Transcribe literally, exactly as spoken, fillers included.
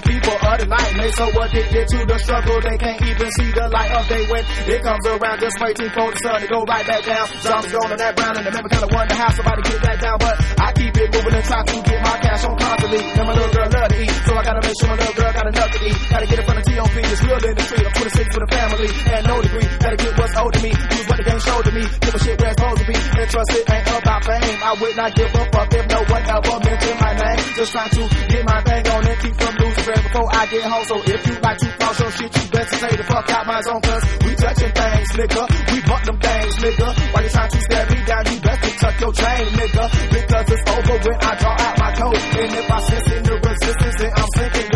people of the night, they so addicted to the struggle they can't even see the light of day when it comes around. Just waiting for the sun to go right back down. Zombies going on that brown and the member kinda wonder how somebody get that down, but I keep it moving and try to get my cash on constantly. And my little girl love to eat, so I gotta make sure my little girl got enough to eat. Gotta get it from the T O P, it's real in the street. I'm twenty-six with a family and no degree. Gotta get what's owed to me, use what the game showed to me. Give a shit where it's supposed to be, and trust it ain't about fame. I would not give a fuck if no one ever mentioned my name. Just trying to get my thing on and keep from losing friends before I get home. So if you like to cross your shit, you best to stay the fuck out my zone, cause we touching things, nigga. We buck them things, nigga. While you trying to stare me down, you best to tuck your chain, nigga. Because it's over when I draw out my coat. And if I sense in the resistance, then I'm sinking.